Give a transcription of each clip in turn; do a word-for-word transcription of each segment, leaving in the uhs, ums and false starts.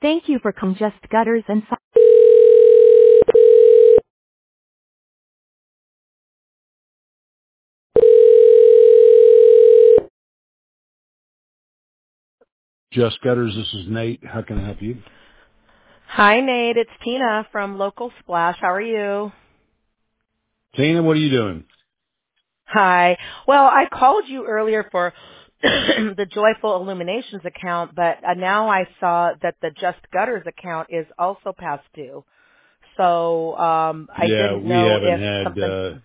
Thank you for calling Just Gutters and Si- Just Gutters, this is Nate. How can I help you? Hi, Nate. It's Tina from Local Splash. How are you? Tina, what are you doing? Hi. Well, I called you earlier for the Joyful Illuminations account, but uh, now I saw that the Just Gutters account is also past due. So um, I Yeah, didn't we know haven't if had, something. uh,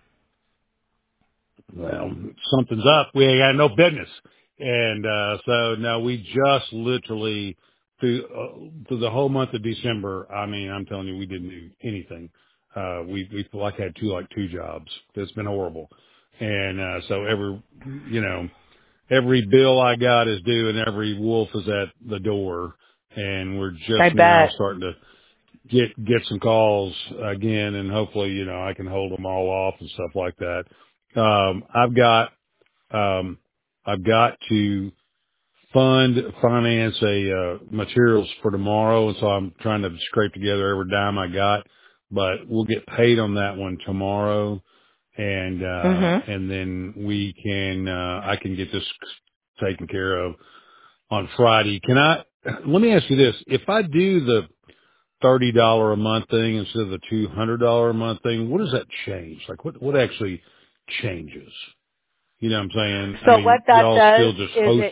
well, something's up. We ain't got no business. And, uh, so no, we just literally through, uh, through the whole month of December, I mean, I'm telling you, we didn't do anything. Uh, we, we feel like had two, like two jobs. It's been horrible. And, uh, so every, you know, every bill I got is due and every wolf is at the door. And we're I just now bet. starting to get, get some calls again. And hopefully, you know, I can hold them all off and stuff like that. Um, I've got, um, I've got to fund, finance a, uh, materials for tomorrow. And so I'm trying to scrape together every dime I got, but we'll get paid on that one tomorrow. And, uh, Mhm. and then we can, uh, I can get this taken care of on Friday. Can I, let me ask you this. If I do the thirty dollars a month thing instead of the two hundred dollars a month thing, what does that change? Like what, what actually changes? You know what I'm saying? I So what mean, that y'all does still just is host. it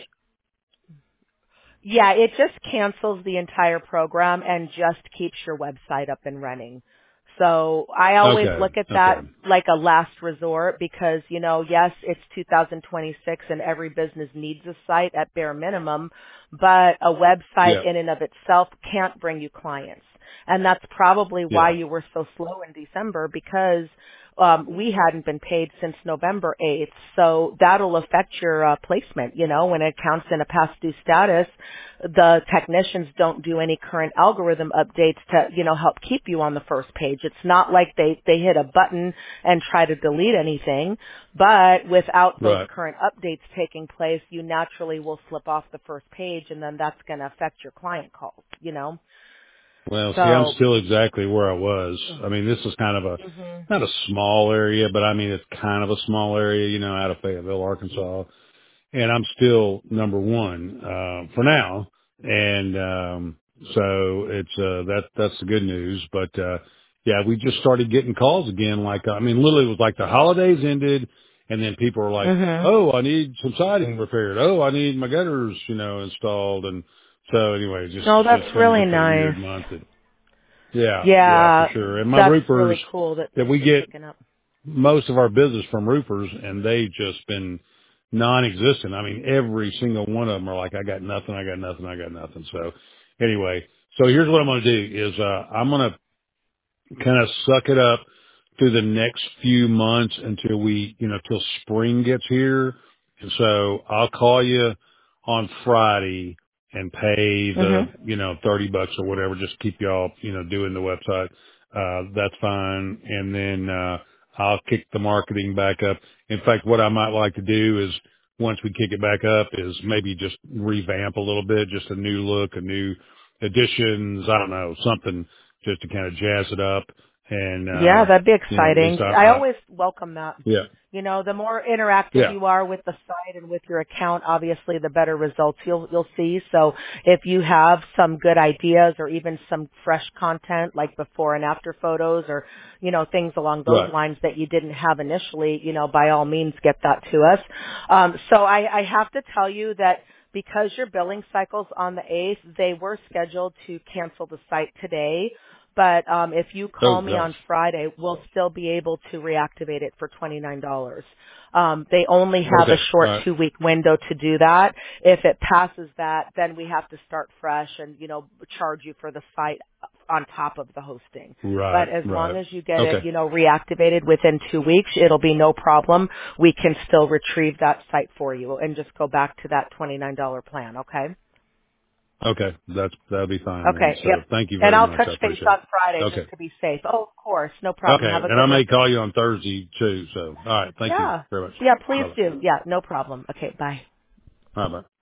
Yeah, it just cancels the entire program and just keeps your website up and running. So I always Okay. look at Okay. that like a last resort because, you know, yes, it's two thousand twenty-six and every business needs a site at bare minimum, but a website Yeah. in and of itself can't bring you clients. And that's probably why Yeah. you were so slow in December because um, we hadn't been paid since November eighth. So that'll affect your uh, placement, you know, when it counts in a past due status the technicians don't do any current algorithm updates to, you know, help keep you on the first page. It's not like they, they hit a button and try to delete anything, but without those Right. current updates taking place, you naturally will slip off the first page and then that's going to affect your client calls, you know? Well, see, I'm So, still exactly where I was. I mean, this is kind of a, hmm not a small area, but I mean, it's kind of a small area, you know, out of Fayetteville, Arkansas. And I'm still number one, uh, for now. And, um, so it's, uh, that, that's the good news. But, uh, yeah, we just started getting calls again. Like, I mean, literally it was like the holidays ended and then people were like, hmm oh, I need some siding repaired. Oh, I need my gutters, you know, installed. And so anyway, it just, No, just that's turned really into a nice. weird month. And yeah, yeah, for Yeah, sure. And my that's roofers really cool that that things we are get picking up. most of our business from roofers and they've just been non-existent. I mean, every single one of them are like, I got nothing, I got nothing, I got nothing. So anyway, so here's what I'm going to do is, uh, I'm going to kind of suck it up through the next few months until we, you know, till spring gets here. And so I'll call you on Friday and pay hmm the, you know, thirty bucks or whatever, just keep y'all, you know, doing the website. Uh, that's fine. And then, uh, I'll kick the marketing back up. In fact, what I might like to do is once we kick it back up is maybe just revamp a little bit, just a new look, a new additions. I don't know, something just to kind of jazz it up. And, Yeah, uh, that'd be you know, at least exciting. I, I I always welcome that. yeah, You know, the more interactive yeah, you are with the site and with your account, obviously the better results you'll you'll see. So if you have some good ideas or even some fresh content like before and after photos or, you know, things along those right. lines that you didn't have initially, you know, by all means get that to us. Um, so I, I have to tell you that because your billing cycle's on the eighth, they were scheduled to cancel the site today. But um, if you Oh call me gosh. on Friday, we'll still be able to reactivate it for twenty-nine dollars. Um, they only have a Okay. All short right. two-week window to do that. If it passes that, then we have to start fresh and, you know, charge you for the site on top of the hosting. Right. But as long Right. as you get it, Okay. you know, reactivated within two weeks, it'll be no problem. We can still retrieve that site for you and just go back to that twenty-nine dollars plan, okay? Okay. That's, that'll be fine then. Okay, So yep. thank you And very I'll much. touch I base appreciate on it. Friday Okay. just to be safe. Oh, of course. No problem. Okay. Have a And I good may one. call you on Thursday too. So all right. Thank you Yeah. very much. Yeah, please Bye bye. do. Yeah, no problem. Okay, bye. Bye bye.